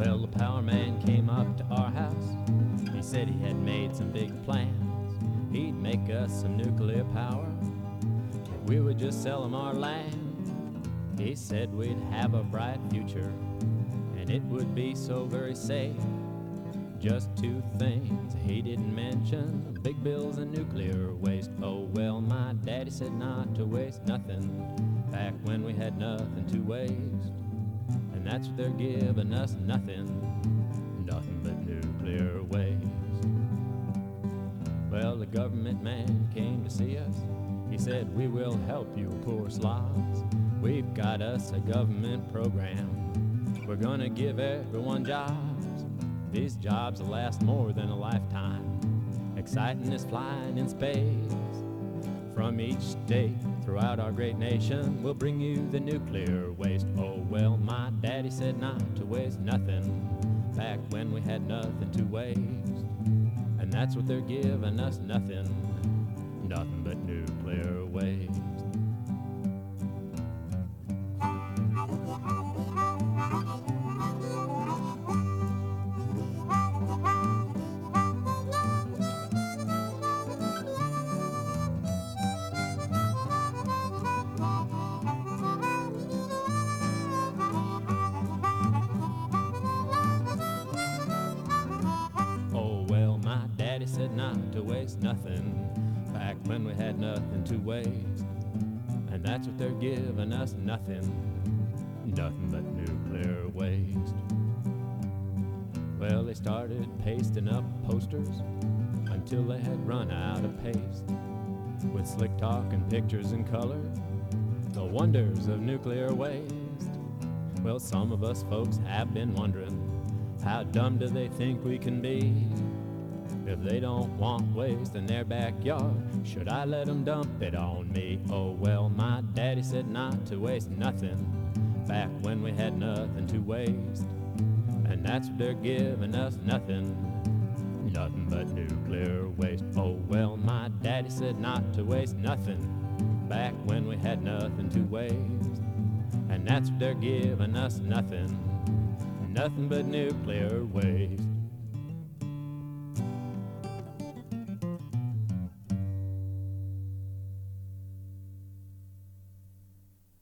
Well, the power man came up to our house. He said he had made some big plans. He'd make us some nuclear power if we would just sell him our land. He said we'd have a bright future and it would be so very safe. Just two things he didn't mention: big bills and nuclear waste. Oh well, my daddy said not to waste nothing back when we had nothing to waste. And that's what they're giving us, nothing but nuclear waste. Well, the government man came to see us. He said, we will help you poor slobs. We've got us a government program. We're gonna give everyone jobs. These jobs will last more than a lifetime. Exciting as flying in space. From each state throughout our great nation, we'll bring you the nuclear waste. Oh well, my daddy said not to waste nothing back when we had nothing to waste. And that's what they're giving us, nothing but nuclear waste. Daddy said not to waste nothing back when we had nothing to waste. And that's what they're giving us, nothing but nuclear waste. Well, they started pasting up posters until they had run out of paste, with slick talk and pictures in color, the wonders of nuclear waste. Well, some of us folks have been wondering, how dumb do they think we can be? If they don't want waste in their backyard, should I let them dump it on me? Oh well, my daddy said not to waste nothing back when we had nothing to waste. And that's what they're giving us, nothing but nuclear waste. Oh well, my daddy said not to waste nothing back when we had nothing to waste. And that's what they're giving us, nothing but nuclear waste.